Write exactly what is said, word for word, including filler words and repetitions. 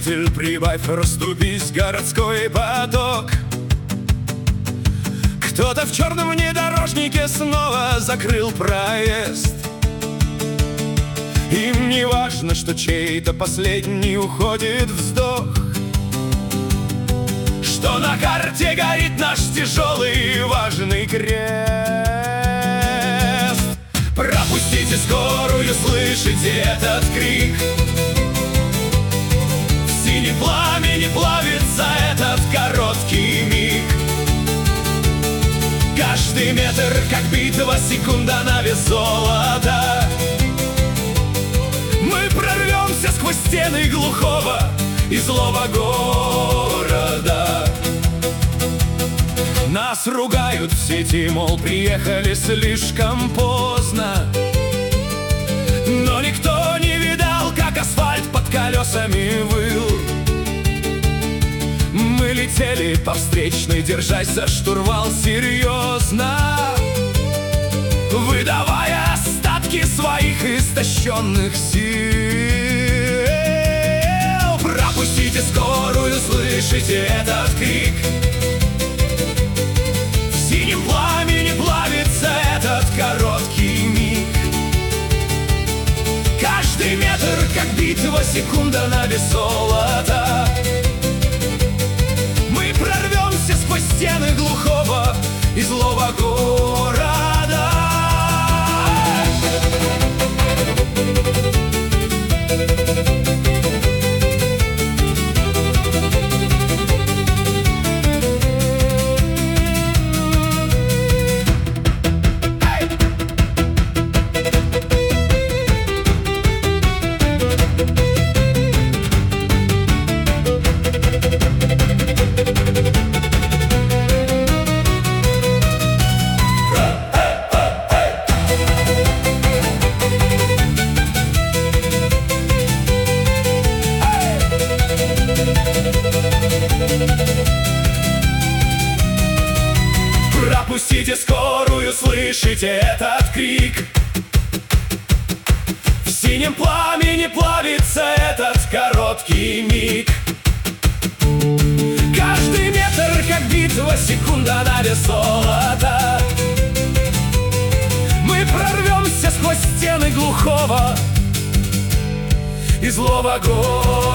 Водитель, прибавь, расступись, городской поток. Кто-то в черном внедорожнике снова закрыл проезд. Им не важно, что чей-то последний уходит вздох, что на карте горит наш тяжелый и важный крест. Пропустите скорую, слышите этот крик? В синем пламени плавится этот короткий миг. Каждый метр, как битва, секунда на вес золота. Мы прорвемся сквозь стены глухого и злого города. Нас ругают в сети, мол, приехали слишком поздно. Но никто не видал, как асфальт под колесами выл. Мы летели по встречной, держась за штурвал серьезно, выдавая остатки своих истощенных сил. Пропустите скорую, слышите этот крик? В синем пламени плавится этот короткий миг. Каждый метр, как битва, секунда на вес золота. Мы прорвемся сквозь стены глухого и злого города. Пропустите скорую, слышите этот крик? В синем пламени плавится этот короткий миг. Каждый метр, как битва, секунда на вес золота. Мы прорвемся сквозь стены глухого и злого города.